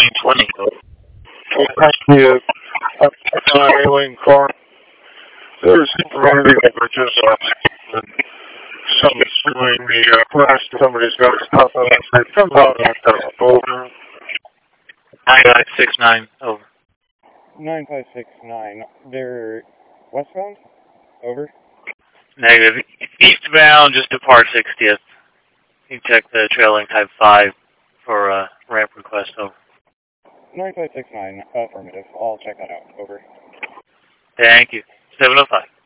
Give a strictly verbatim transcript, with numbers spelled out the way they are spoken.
nine twenty. Yeah, I'm on a alien car. There's somebody that was just uh, somebody's doing the uh, class. Somebody's got stuff on it. It comes out after over. nine five six nine, over. nine five six nine, they're westbound? Over. Negative. Eastbound, just depart sixtieth. You can check the trailing type five for a uh, ramp request, over. nine five six nine, affirmative. I'll check that out. Over. Thank you. seven oh five.